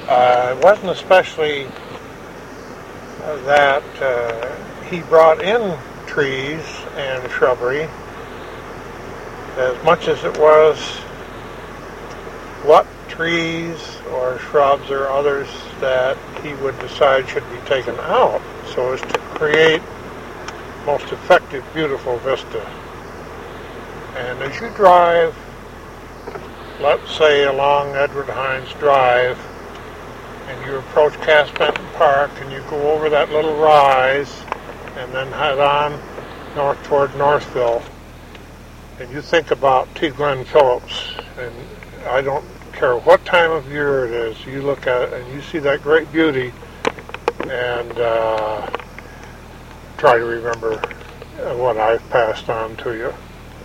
It wasn't especially that he brought in trees and shrubbery as much as it was what trees or shrubs or others that he would decide should be taken out so as to create most effective, beautiful vista. And as you drive, let's say along Edward Hines Drive, and you approach Cass Benton Park and you go over that little rise and then head on north toward Northville, and you think about T. Glenn Phillips, and I don't care what time of year it is, you look at it and you see that great beauty and try to remember what I've passed on to you.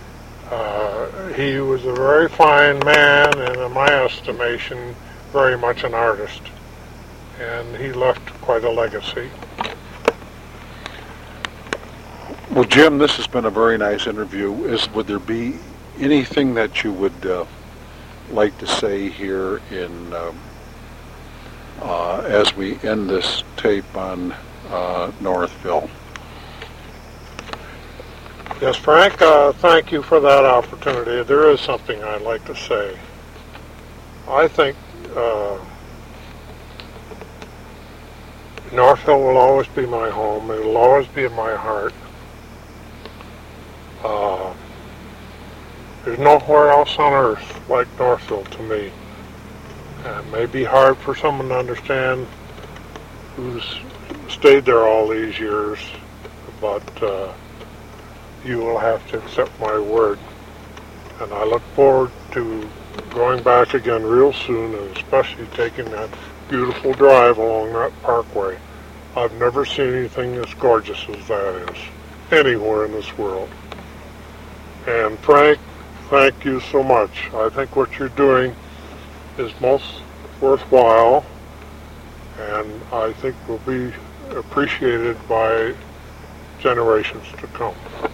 He was a very fine man and, in my estimation, very much an artist. And he left quite a legacy. Well, Jim, this has been a very nice interview. Would there be anything that you would like to say here in as we end this tape on Northville? Yes, Frank, thank you for that opportunity. There is something I'd like to say. I think Northville will always be my home. It will always be in my heart. There's nowhere else on earth like Northville to me. It may be hard for someone to understand who's stayed there all these years, but you will have to accept my word. And I look forward to going back again real soon, and especially taking that beautiful drive along that parkway. I've never seen anything as gorgeous as that is, anywhere in this world. And Frank, thank you so much. I think what you're doing is most worthwhile, and I think will be appreciated by generations to come.